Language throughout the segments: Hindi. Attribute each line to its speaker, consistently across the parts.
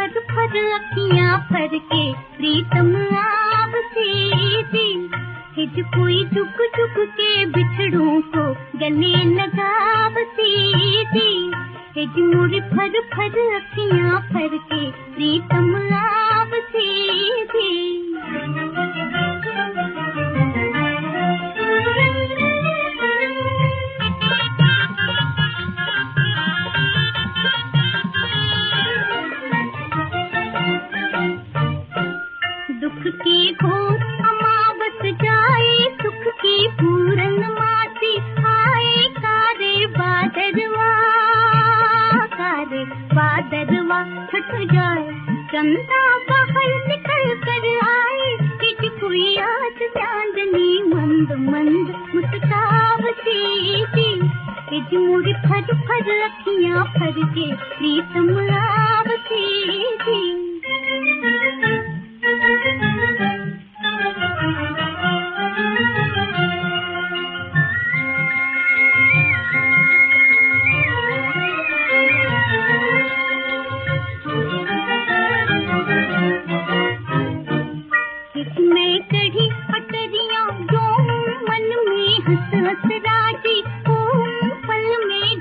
Speaker 1: फर फर अखियां फर के प्रीतम आवसी थी। हिज कोई झुक झुक के बिछड़ों को गले लगावती थी। हिज मोर फर फर अखियां फर के प्रीतम आवसी थी। दुख की घोर अमावस जाए, सुख की पूरन मासी आए। कारे बादरवा छट जाए, चंदा बाहर निकल कर आए। हिज कोई आज चांदनी मंद मंद मुस्कावती थी। हिज मोर फर फर अखियां फर के प्रीतम आवती थी। इसमें कढ़ी पटरियां जो मन में हंस हंस राजी। पल में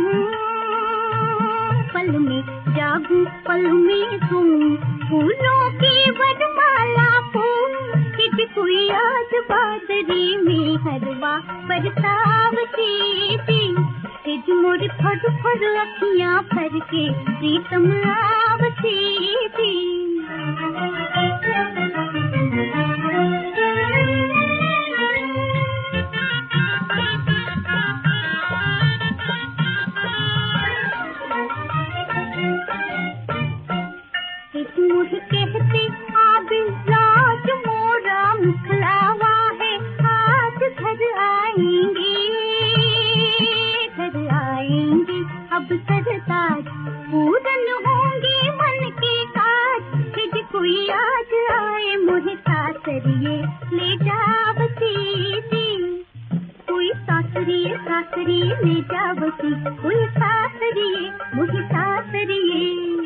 Speaker 1: जागूं फूलों की वरमाला फूल। हिज कोई आज बादरी में हरवा बरसावती थी। हिज मोर फर फर अखियां फर के प्रीतम आवती थी। मुझ कहते आबिल राज मोरा मुखलावा है। आज घर आएंगे अब सरताज पूरन होंगे मन के काज। हिज कोई आज आए मोहे सासरिए ले जावती थी। कोई सासरिए ले जावती, कोई सासरिए मोहे सासरिए।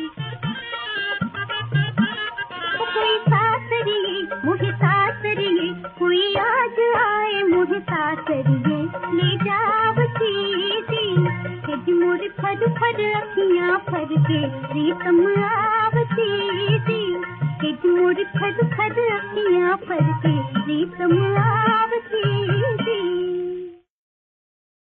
Speaker 1: मुझे सासरिए कोई आज आए, मुझे सासरिए ले जावती थी। हिज मोर फर फर अखियां फर के प्रीतम आवती थी। हिज मोर फर फर अखियां फर के प्रीतम आवती थी।